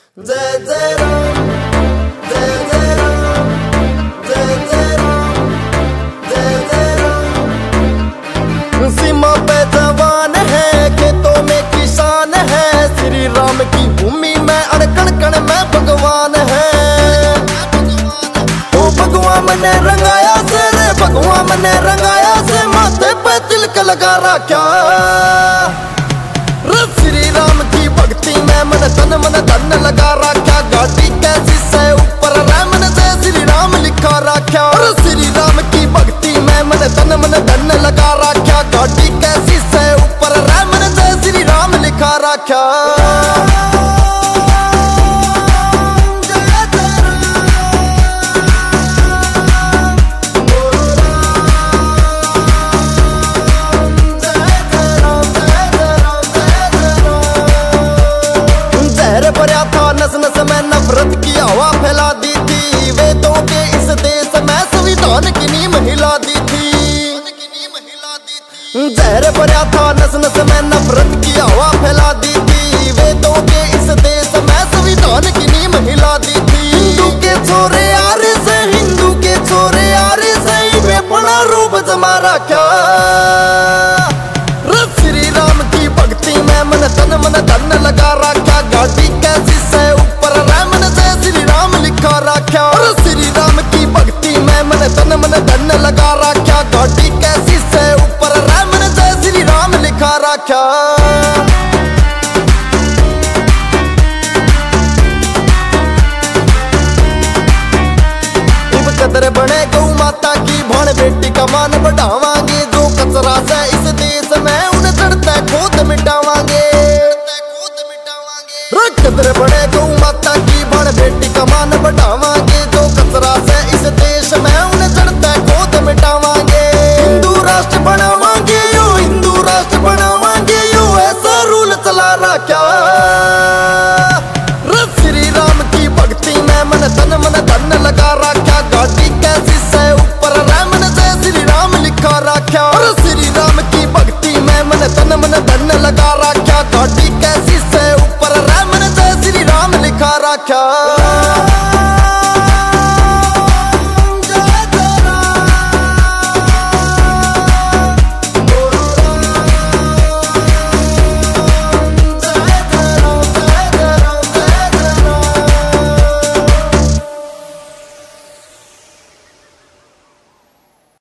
जय जय राम, जय जय राम, जय जय राम, जय जय राम। सीमा पे जवान है, खेतों में किसान है, श्री राम की भूमि में अड़कण कण में भगवान है। ओ भगवान मने रंगाया से रे, भगवान मने रंगाया से, माथे पे तिलक लगा रखा। श्री राम की भक्ति में मन धन लगा रखा। गाड़ी कैसी से ऊपर रैमन से श्री राम लिखा रखा। श्री राम की भक्ति में मन धन लगा रखा। गाड़ी कैसी से ऊपर रैमन से श्री राम लिखा रखा। भरा था नस नस में नफरत की हवा फैला दी थी। वेदों के इस देश में संविधान की नींव हिला दी थी। जहर भरा था नस नस में नफरत की हवा फैला दी थी। वेदों के इस देश में संविधान की नींव हिला दी थी। हिंदू के छोरे आरे से, हिंदू के छोरे आरे से बेपना रूप जमा रखा। श्री राम की भक्ति में मन धन लगा रखा। गाड़ी कैसी से ऊपर रैमन से श्री राम लिखा रखा। श्री राम की भक्ति में मन धन लगा रखा। गाड़ी कैसी से ऊपर रैमन से श्री राम लिखा रखा। कदर बने गौ माता की, भाण बेटी का मान बढ़ावांगे। जो कचरा से इस देश में उन्हें चढ़ते खोद मिटावांगे। कदर बने गौ माता की, भाण बेटी का मान बढ़ावांगे।